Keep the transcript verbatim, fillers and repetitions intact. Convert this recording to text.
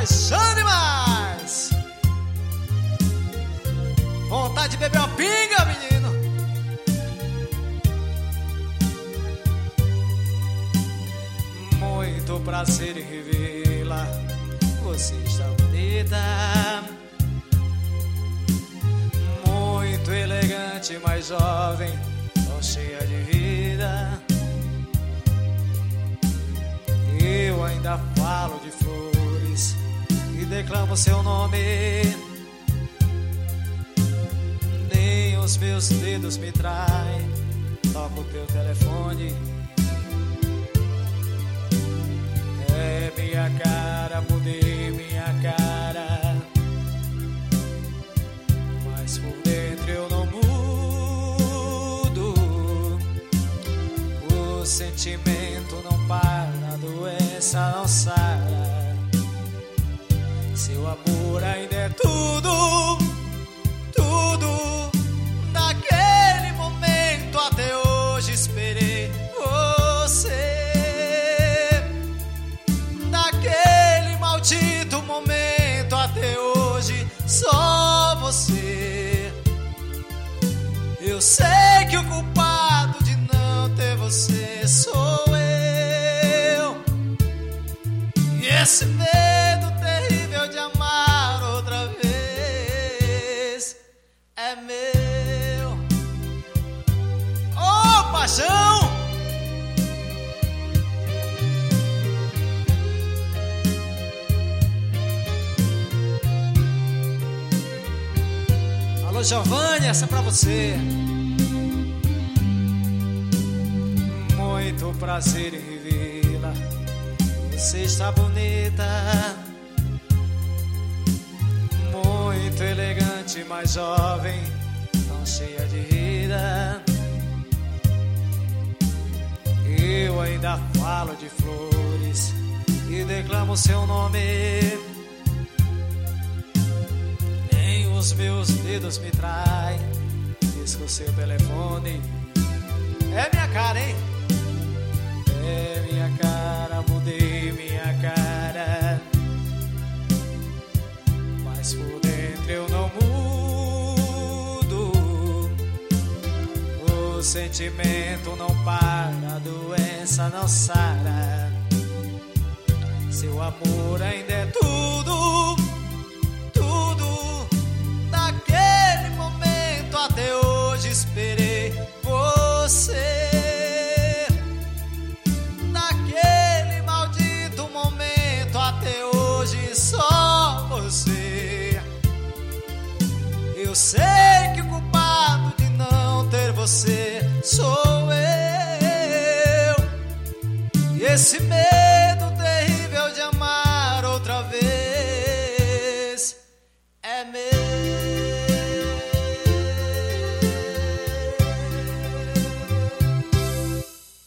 paixão demais. Vontade de beber uma pinga, menino. Muito prazer em revê-la. Você está bonita, muito elegante, mais jovem, tão cheia de vida. Eu ainda falo de flores e declamo seu nome. Nem os meus dedos me traem. Toco o teu telefone. É minha cara, mudei minha cara, mas por dentro eu não mudo. O sentimento não para, a doença não sara. Seu amor ainda é tudo, tudo. Naquele momento até hoje esperei você. Naquele maldito momento até hoje só você. Eu sei que o culpado de não ter você sou eu. E esse medo terrível de amar outra vez é meu. Oh, paixão! Alô, Giovanni, essa é pra você. Muito prazer em revê-la. Você está bonita, muito elegante, mais jovem, tão cheia de vida. Eu ainda falo de flores e declamo seu nome. Nem os meus dedos me traem. Risco seu telefone. É minha cara, hein? É minha cara, mudei minha cara, mas por dentro eu não mudo. O sentimento não para, a doença não sara. Seu amor ainda é tudo, tudo. Naquele momento até hoje esperei você. Só você. Eu sei que o culpado de não ter você sou eu. E esse medo terrível de amar outra vez é meu.